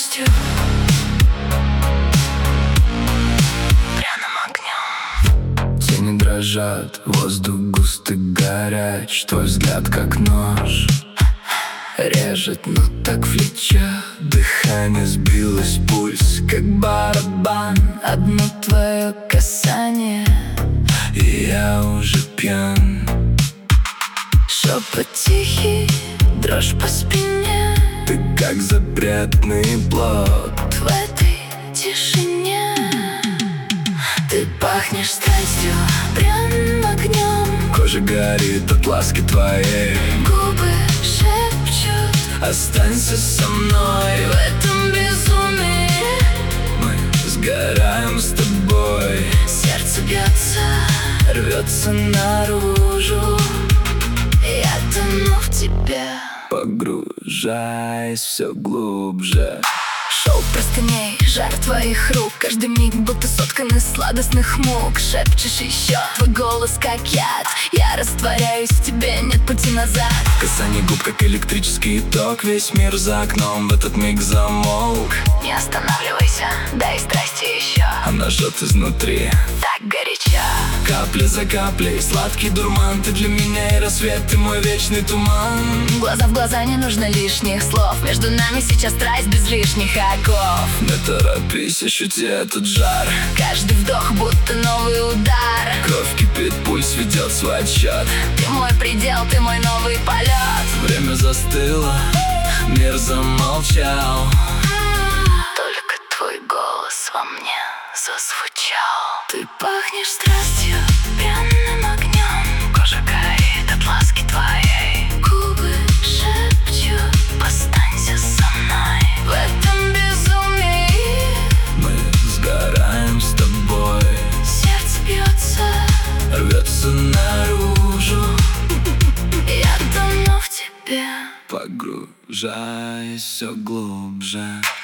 страстью, пряным огнем. Тени дрожат, воздух густый горяч, твой взгляд как нож режет, но так влечет. Дыхание сбилось, пульс как барабан. Одно твое касание, и я уже пьян. шепот тихий, дрожь по спине. Ты как запретный плод В этой тишине ты пахнешь страстью, пряным огнем. Кожа горит от ласки твоей. Губы шепчут: Останься со мной. в этом безумии Мы сгораем с тобой. сердце бьется, Рвется наружу, я тону в тебе. погружаясь все глубже. Шоу простыней, жар твоих рук, каждый миг будто соткан из сладостных мук. Шепчешь еще, твой голос как яд, я растворяюсь в тебе, нет пути назад. Касание губ, как электрический ток. Весь мир за окном в этот миг замолк. Не останавливайся, дай страсти еще, Она жжет изнутри, так горячо. капля за каплей. Сладкий дурман, ты для меня и рассвет, ты мой вечный туман. Глаза в глаза, не нужно лишних слов, между нами сейчас страсть без лишних оков. Не торопись, ощути этот жар. Каждый вдох будто новый удар. Кровь кипит, пульс ведет свой отсчет. Ты мой предел, ты мой новый полет. Время застыло, мир замолчал. Только твой голос во мне зазвучал. Ты пахнешь страстью, пряным огнем. Кожа горит от ласки твоей. Губы шепчут: останься со мной. В этом безумии Мы сгораем с тобой. сердце бьется, Рвется наружу, я тону в тебе. погружаясь все глубже.